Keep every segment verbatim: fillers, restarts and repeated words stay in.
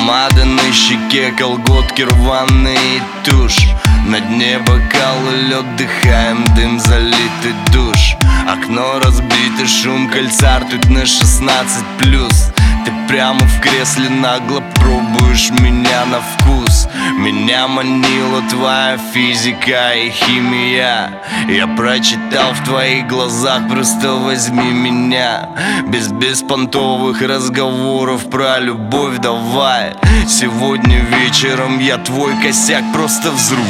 Помада на щеке, колготки рваные, тушь. На дне бокала лед, дыхаем дым, залитый душ. Окно разбито, шум кольца, ртуть на шестнадцать плюс. Ты прямо в кресле нагло пробуешь меня на вкус. Меня манила твоя физика и химия. Я прочитал в твоих глазах, просто возьми меня. Без беспонтовых разговоров про любовь давай. Сегодня вечером я твой косяк, просто взрыв.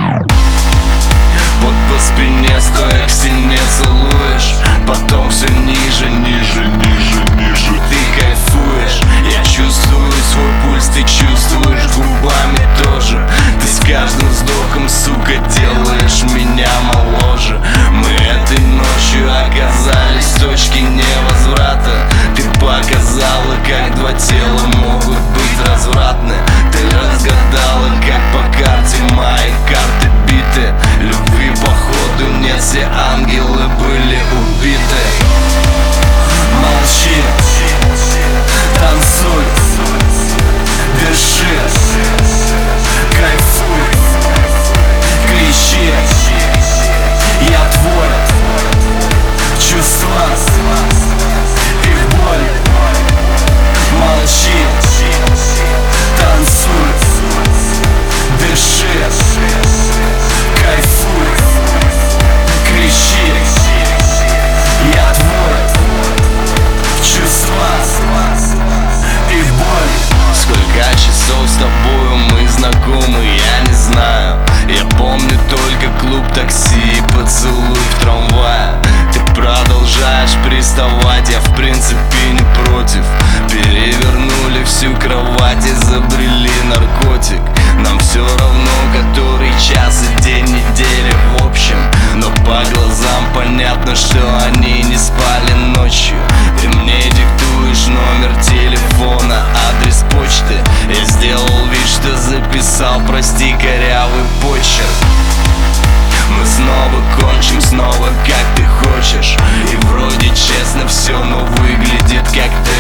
Вот по спине, стоя к стене, целуешь. Потом все ниже, ниже, ниже, ниже. Ты кайфуешь, я чувствую свой пульс, ты чувствуешь губами тоже. Ты с каждым вздохом, сука, делаешь меня моложе. Мы этой ночью оказались в точке невозврата. Ты показала, как два тела могут быть развратны. Ты разгадала, как по карте мои карты биты. Любви походу нет, все ангелы были убиты. Молчи, танцуй, дыши, кайфуй, кричи. Я твой, чувства и боль. Молчи, танцуй, дыши, кайфуй, кричи. Я твой, чувства и боль. Сколько часов с тобою мы знакомы, я не знаю. Я помню только клуб, такси и поцелуй в трамвае. Ты продолжаешь приставать, я в принципе не против. Перевернули всю кровать, изобрели наркотик. Нам все равно, который час и день недели в общем. Но по глазам понятно, что они не спали ночью. Ты мне диктуешь номер телефона, адрес почты. Я сделал вид, что записал, прости, корявый почерк. Мы снова кончим, снова как ты хочешь. И вроде честно все, но выглядит как ты